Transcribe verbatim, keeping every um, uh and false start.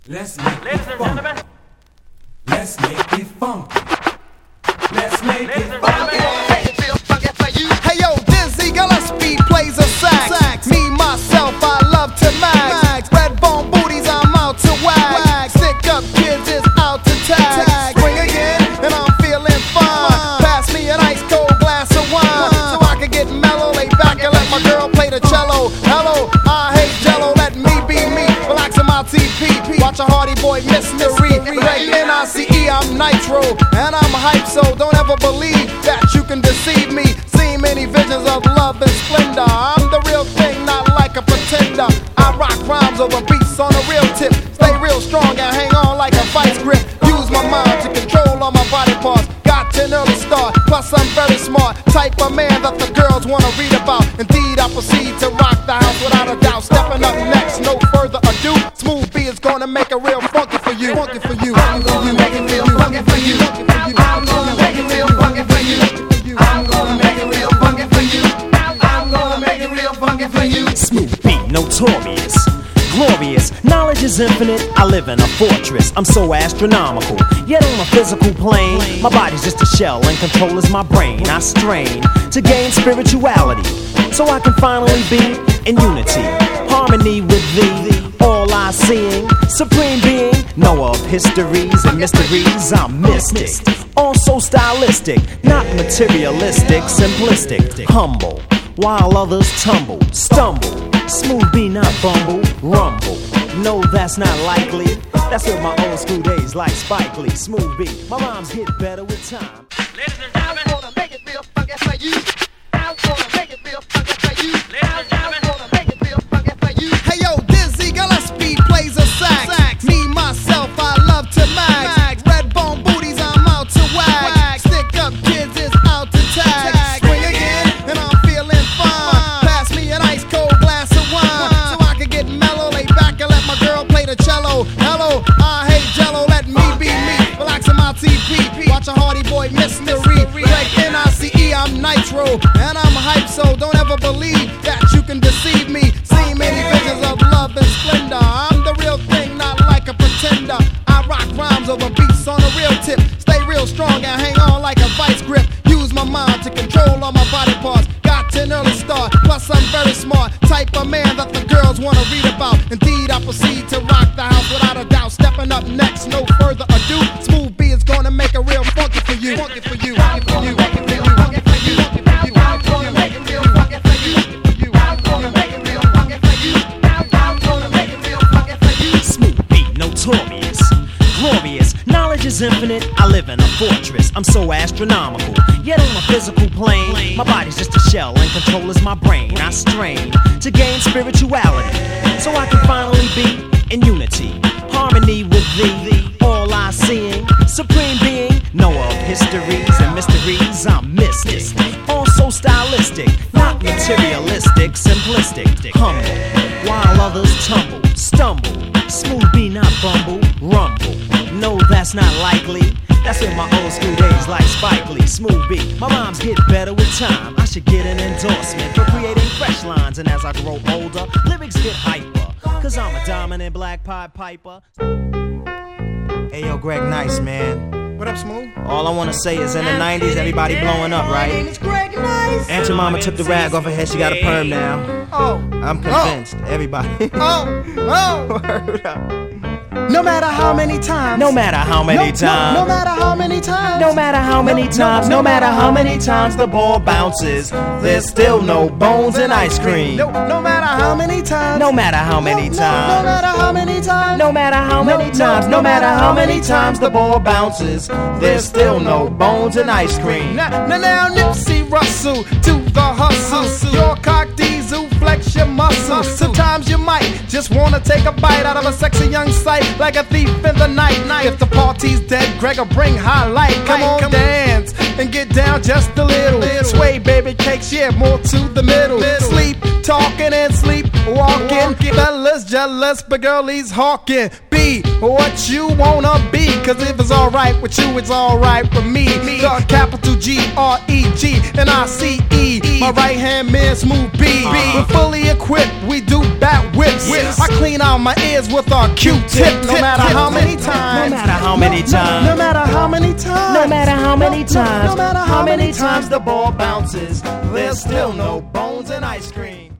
Let's make Ladies it funky. Let's make it funky. Let's make Ladies it funky. Hey yo, Dizzy Gillespie plays a sax. sax. Me, myself, I love to mag. Red bone booties, I'm out to wag. wag. Stick up kids is out to tag. tag. Swing again, and I'm feeling fine. Pass me an ice cold glass of wine, so I can get mellow. Lay back and let my girl play the cello. Hello, I hate jello, let me be me. Relaxing my T P. Watch a Hardy Boy mystery. N I C E, I'm Nitro, and I'm hype, so don't ever believe that you can deceive me. See many visions of love and splendor. I'm the real thing, not like a pretender. I rock rhymes over beats on a real tip. Stay real strong and hang on like a vice grip. Use my mind to control all my body parts. Got an early start, plus I'm very smart. Type of man that the girls wanna read about. Indeed, I proceed to rock the house without a doubt. Stepping up next, no further ado. Smooth B is gonna make it real funky for you. Funky for you. I'm gonna make it real funky for you. I'm gonna make it real funky for you. I'm gonna make it real funky for you. I'm gonna make it real funky for you. Smooth B, notorious, glorious, knowledge is infinite. I live in a fortress, I'm so astronomical. Yet on a physical plane, my body's just a shell and control is my brain. I strain to gain spirituality, so I can finally be in unity, harmony with thee. All I seeing, supreme being, know of histories and mysteries. I'm mystic, also stylistic, not materialistic, simplistic, humble, while others tumble, stumble. Smooth B, not bumble, rumble. No, that's not likely. That's with my old school days like Spike Lee. Smooth B, my rhymes get better with time. Ladies and gentlemen, I'm gonna make it real funky for you. I'm gonna make it real funky for you. Ladies and gentlemen, I'm gonna make it real funky for you. Hey yo, Dizzy Gillespie plays a sax. sax. Me, myself, I love to mag. Red bone booties, I'm out to wag. wag. Stick up kids is out to tag. tag. Swing again, and I'm feeling fine. Pass me an ice cold glass of wine, so I can get mellow. Lay back and let my girl play the cello. Hello, I hate jello, let me be me. Relaxing my T P. Watch a Hardy Boy mystery. Like N I C E, I'm Nitro, and I'm hype, so don't ever believe that you can deceive me. See many visions of love and splendor. I'm the real thing, not like a pretender. I rock rhymes over beats on a real tip. Stay real strong and hang on like a vice grip. Use my mind to control all my body parts. Got an early start, plus I'm very smart. Type of man that the girls wanna read about. Indeed, I proceed to rock the house without a doubt. Stepping up next, no further ado. Smooth B is gonna make it real funky for you. Funky for you. I'm gonna make it real funky for you. I'm gonna make it real funky for you. I'm gonna make it real funky for you. I'm gonna make it real funky for you. Smooth B, notorious, glorious, knowledge is infinite. I live in a fortress, I'm so astronomical. Yet on a physical plane, my body's just a shell and control is my brain. I strain to gain spirituality, so I can finally be in unity, harmony with thee. All I seeing, supreme being, know of histories and mysteries. I'm mystic, also stylistic, not materialistic, simplistic, humble, while others tumble, stumble. Smooth B, not bumble, rumble. No, that's not likely. That's in my old school days like Spike Lee. Smooth B, my rhymes get better with time. I should get an endorsement for creating fresh lines. And as I grow older, lyrics get hyper, cause I'm a dominant black pied piper. Hey yo, Greg Nice, man. What up, Smooth? All I wanna say is in the nineties, everybody blowing up, right? It's Greg Nice. Aunt your mama took the rag off her head, she got a perm now. Oh, I'm convinced, everybody. oh, oh. Word up. No matter how many times. No matter how many no, times. No, no matter how many times. No matter how many times. No matter how many times the ball bounces, there's still no bones in ice cream. No, no matter how many times. No matter how many No, times. no matter how many times. No matter how many No, times. no, No matter how many times the ball bounces, there's still no bones in ice cream. Now, now, now Nipsey Russell to the hustle. Your cock diesel, flex your muscle. Sometimes you might just wanna take a bite out of a sexy young sight, like a thief in the night. If the party's dead, Greg'll bring highlight. Come on, dance, and get down just a little. Sway baby cakes, yeah, more to the middle. Sleep, talking and sleep, walking. Fellas jealous, but girlies hawking. Be what you wanna be, cause if it's alright with you, it's alright with me. The capital G R E G and I C E. My right hand man, Smooth B. We're fully equipped, we do bat whips. I clean out my ears with our Q-tip. No matter how many times. No matter how many times. No matter how many times. No matter how many times. No matter how many times the ball bounces, there's still no bones in ice cream.